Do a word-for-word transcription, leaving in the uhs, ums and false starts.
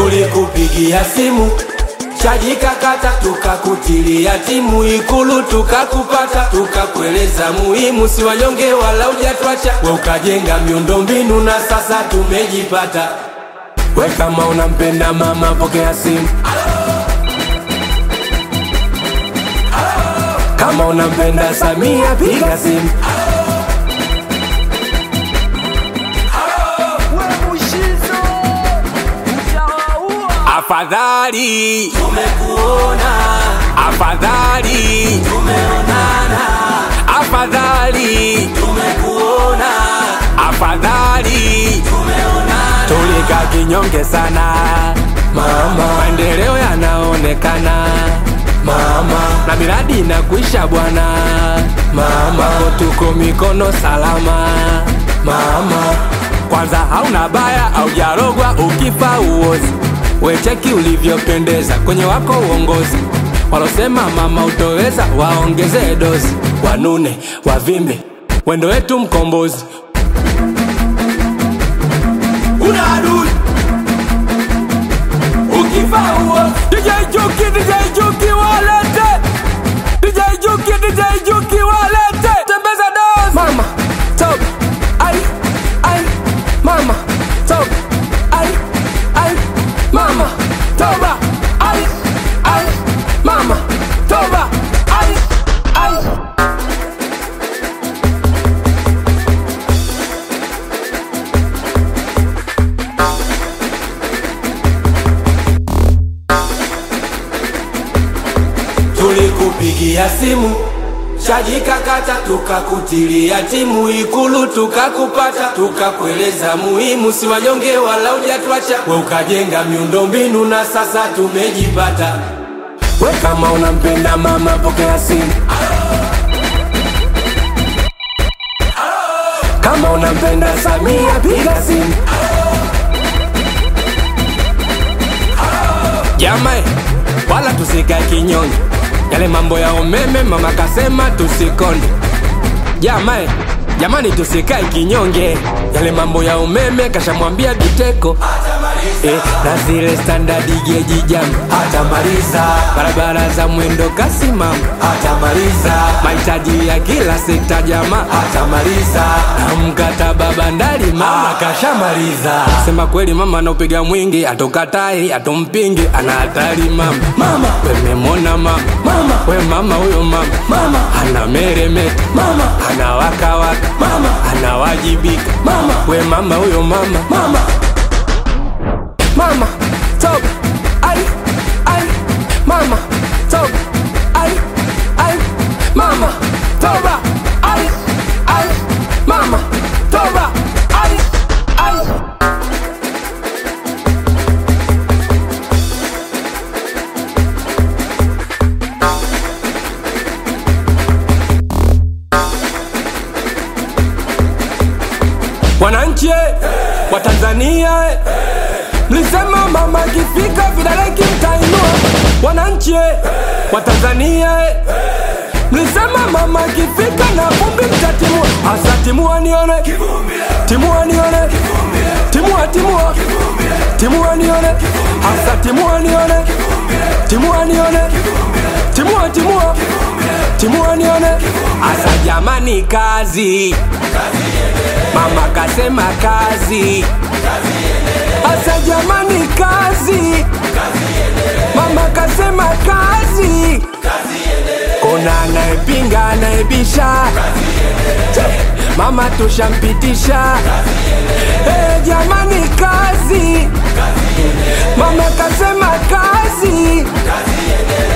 Tulikupigia simu chaji kakata, tukakutilia timu Ikulu tukakupata, tukakueleza muhimu si wanyonge wala hujatwacha. We ukajenga miundombinu na sasa tumejipata. We kama unampenda mama pokea simu. Kama unampenda Samia piga simu. Afadhali tumekuona, afadhali tumeonana, afadhali tumekuona, afadhali tumeonana. Tulika kinyonge sana mama, maendeleo yanaonekana mama, na miradi inakuisha bwana mama, tuko mikono salama mama. Kwanza hauna baya au jarogwa, ukifa uozi. We cheki ulivyopendeza kwenye wako uongozi. Walosema mama utoweza waongeze dozi, wanune wavimbe wendo wetu mkombozi. Una adui ukifa uozi. D J Juki, D J Juki walete, D J Juki, D J Juki walete. Tembeza dozi mama top, ai ai mama top, ai ai mama toba, ai ai mama toba, ai ai. Tulikupigia simu chaji kakata, tukakutilia timu Ikulu tukakupata, tukakueleza muhimu si wanyonge wala hujatwacha. We ukajenga miundombinu na sasa tumejipata. We kama unampenda mama pokea simu. Kama unampenda Samia piga simu. Jamai wala tusikae kinyonge, yale mambo ya umeme mama kasema tusikonde. Jamai, jamani tusikae kinyonge, yale mambo ya umeme kashamwambia Biteko eh, na zile standard geji jam hatamaliza. Barabara za mwendo kasi mama hatamaliza. Mahitaji ya kila sekta jama hatamaliza. Na mkataba bandari mama kashamaliza. Sema kweli mama anaupiga mwingi, atokatai atompingi, ana hatari mama. Mama we memona mama, mama we mama huyo mama, mama ana meremeta mama, ana waka waka mama, ana wajibika mama, we mama huyo mama, mama mama top, ai ai mama top, ai ai mama toba, ai ai mama toba, ai ai. Wananchi wa Tanzania mlisema mama kifika vidole kimtainua. Wananchi wa Tanzania mlisema mama kifika na vumbi mtatimua. Asa timua nione, timua nione, timua timua, timua nione. Asa timua nione, timua nione, timua timua, timua nione. Asa jamani kazi, mama kasema kazi. Asa jamani kazi, mama kasema kazi. Kuna anayepinga anayebisha, mama tushampitisha. Eh jamani kazi, mama kasema kazi.